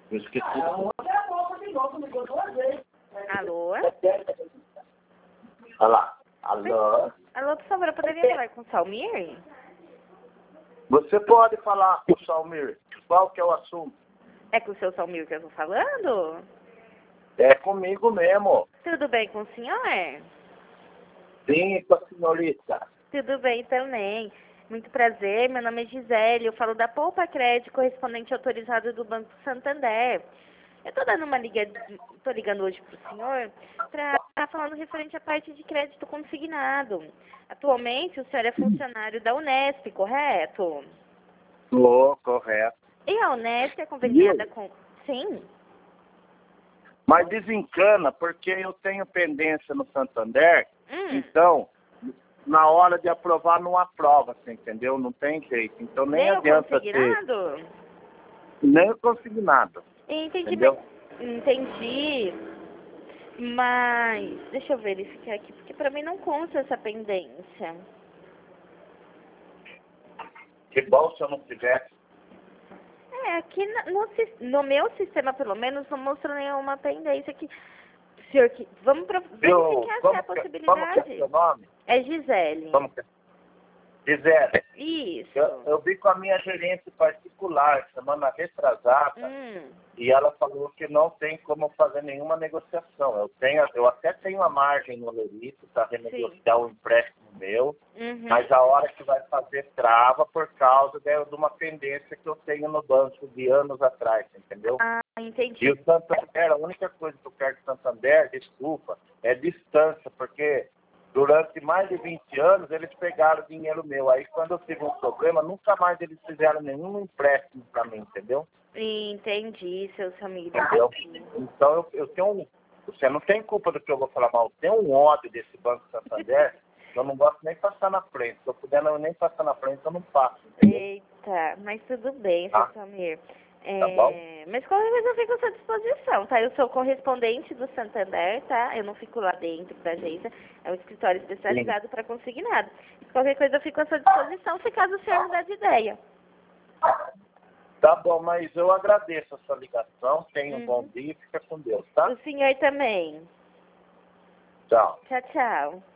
Eu esqueci. Alô? Olha lá. Alô? Alô, por favor, eu poderia falar com o Salmir? Você pode falar com o Salmir. Qual que é o assunto? É com o seu Salmir que eu tô falando? É comigo mesmo. Tudo bem com o senhor? Sim, com a senhorita. Tudo bem também. Muito prazer, meu nome é Gisele, eu falo da Poupa Crédito, correspondente autorizado do Banco Santander. Eu tô ligando hoje pro senhor para estar falando referente à parte de crédito consignado. Atualmente o senhor é funcionário da Unesp, correto? Correto. E a Unesp é conveniada com... Sim? Mas desencana, porque eu tenho pendência no Santander, então, na hora de aprovar, não aprova, você entendeu? Não tem jeito. Então nem adianta ter... Nem o consignado. Entendi. Entendeu? Entendi. Mas, deixa eu verificar aqui, porque para mim não consta essa pendência. Que bom se eu não tivesse. Aqui no meu sistema, pelo menos, não mostra nenhuma pendência aqui. Senhor, vamos verificar se há a possibilidade. Como que é seu nome? É Gisele. Como que é? Gisele. Isso. Eu vi com a minha gerente particular, semana retrasada, e ela falou que não tem como fazer nenhuma negociação. Eu até tenho a margem no Lerito para renegociar o empréstimo meu, mas a hora que vai fazer trava por causa de uma pendência que eu tenho no banco de anos atrás, entendeu? Ah, entendi. E o Santander, a única coisa que eu quero do Santander, desculpa, é distância, porque durante mais de 20 anos eles pegaram o dinheiro meu. Aí quando eu tive um problema, nunca mais eles fizeram nenhum empréstimo para mim, entendeu? Entendi, seu Samir. Entendeu? Então eu tenho um... Você não tem culpa do que eu vou falar mal. Eu tenho um ódio desse Banco Santander que eu não gosto nem de passar na frente. Se eu puder nem passar na frente, eu não passo. Entendeu? Eita, mas tudo bem, seu Samir. Tá bom? Mas qualquer coisa eu fico à sua disposição, tá? Eu sou correspondente do Santander, tá? Eu não fico lá dentro da agência, é um escritório especializado para consignado. Qualquer coisa eu fico à sua disposição, se caso o senhor mudar de ideia. Tá bom, mas eu agradeço a sua ligação, tenha um bom dia e fica com Deus, tá? O senhor também. Tchau. Tchau, tchau.